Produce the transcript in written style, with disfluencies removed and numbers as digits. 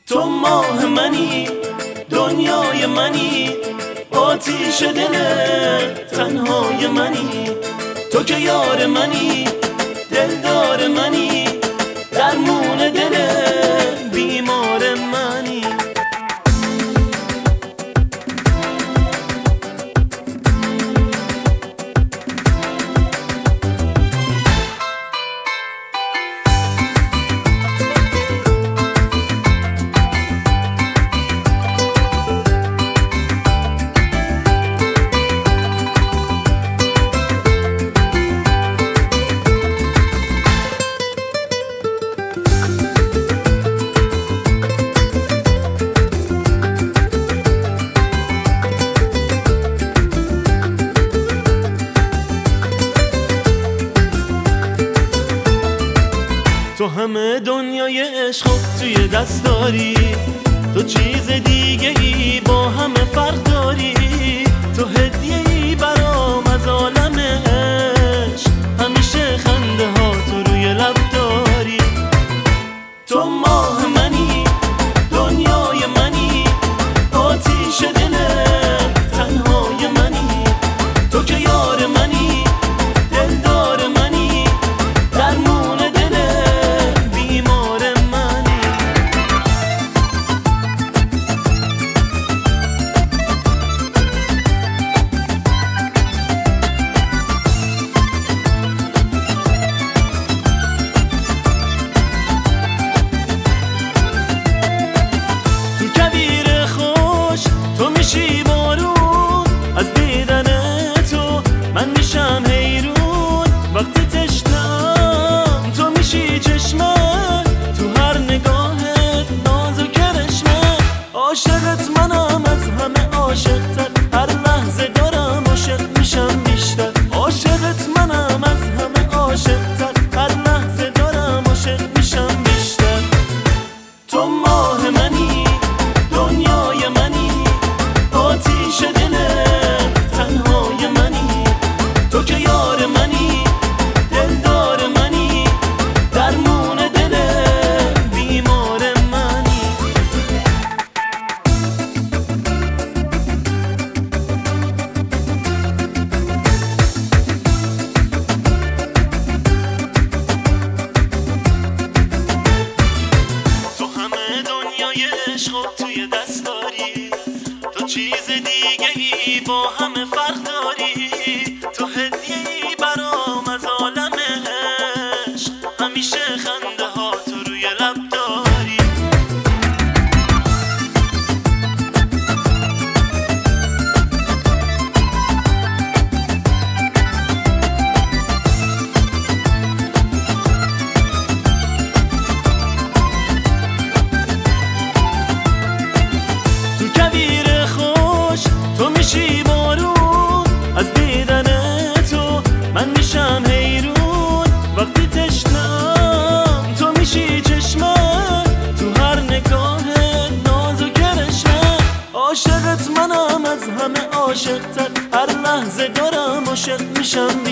تو ماه منی، دنیای منی، آتیش دل تنهای منی. تو که یار منی، دلدار منی، درمون دل بیمار منی. تو همه دنیای عشق توی دست داری، تو چیز دیگه ای با همه فرق داری. تو هدیه ای برام از عالم عشق، همیشه خنده ها تو روی لب داری. تو ماه منی، دنیای منی، آتیش دل تنهای منی. تو که یار منی، دلدار منی، درمون دل بیمار منی. تو کویر خوش تو میشی بارون، از دیدن تو من میشم حیرون. وقتی تشنم تو میشی چشمم، تو هر نگاهت ناز و کرشمه. عاشقت منم از همه عاشق‌تر، هر لحظه دارم عاشق میشم بیشتر. عاشقت منم از همه عاشق‌تر، هر لحظه دارم عاشق میشم بیشتر. تو ماه منی، دنیای منی، آتیش دل تنهای منی. تو که یار منی، دلدار منی، درمون دل بیمار منی. تو همه دنیای عشق توی دست داری، تو چیز دیگه ای با همه فرق داری. تو هدیه ای برام از عالم عشق، همیشه خنده ها تو روی لب داری. تو کویر خوش تو میشی بارون، از دیدن تو من میشم حیرون. وقتی تشنم تو میشی چشمم، تو هر نگاهت ناز و کرشمه. عاشقت منم از همه عاشق‌تر، هر لحظه دارم عاشق میشم